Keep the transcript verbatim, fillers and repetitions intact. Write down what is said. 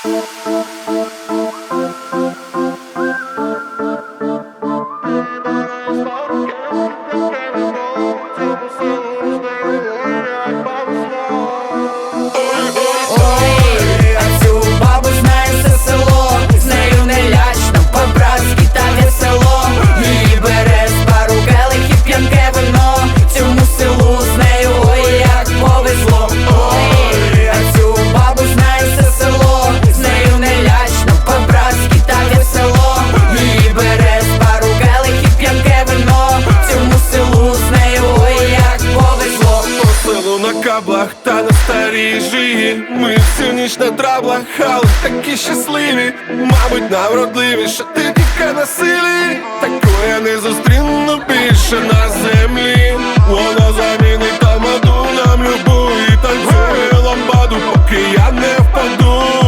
Та на старій жигі ми всю ніч на траблах, але такі щасливі. Мабуть, нам вродливіше ти тільки на силі. Такої я не зустріну більше на землі. Вона замінить тамаду нам любу і танцює ламбаду, поки я не впаду.